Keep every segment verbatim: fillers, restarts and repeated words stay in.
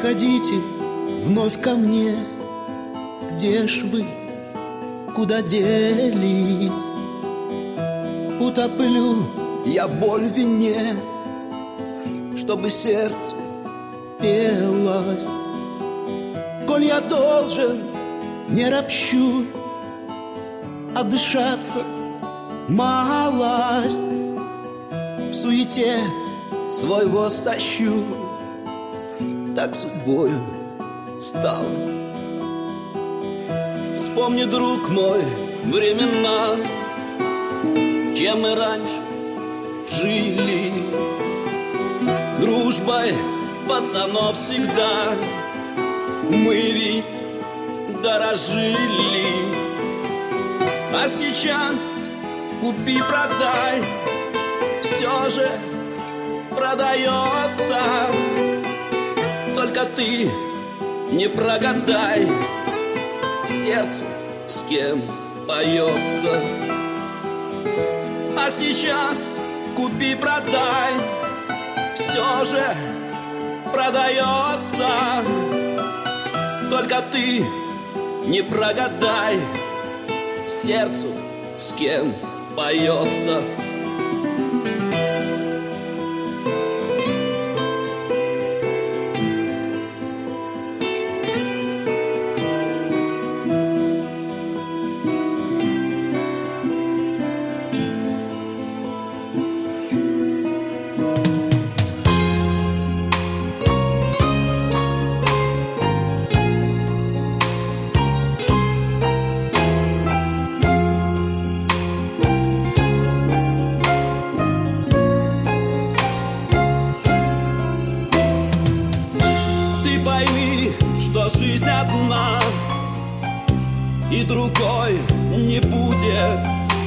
Приходите вновь ко мне. Где ж вы, куда делись? Утоплю я боль в вине, чтобы сердце пелось. Коль я должен, не ропщу, отдышаться малость. В суете свой воз тащу, так судьбою сталось. Вспомни, друг мой, времена, чем мы раньше жили. Дружбой пацанов всегда мы ведь дорожили. А сейчас купи-продай все же продается. Только ты не прогадай сердцу, с кем поется. А сейчас купи-продай все же продается. Только ты не прогадай сердцу, с кем поется. Жизнь одна, и другой не будет.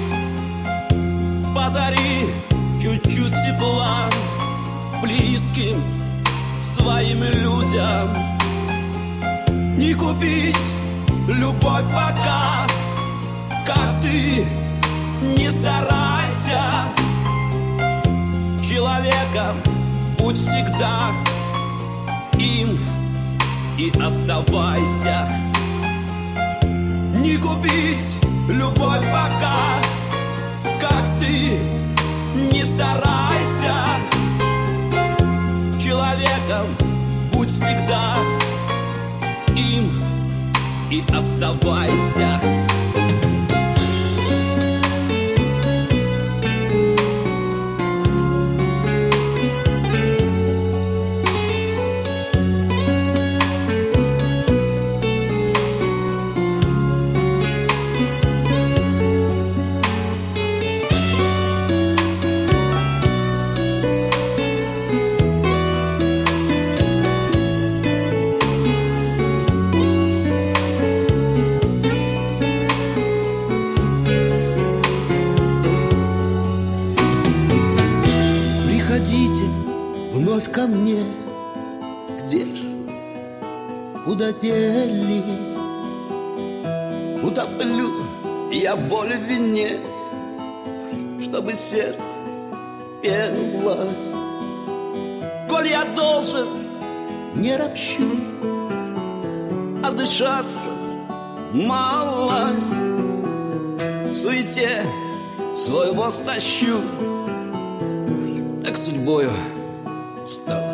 Подари чуть-чуть тепла близким своим людям. Не купить любовь пока, как ты не старайся. Человеком будь всегда им и оставайся. Не купить любовь пока, как ты не старайся. Человеком будь всегда им и оставайся. Приходите вновь ко мне. Где ж, куда делись? Утоплю я боль в вине, чтобы сердце пелось. Коль я должен, не ропщу, отдышаться малость. В суете свой воз тащу, так судьбою стал.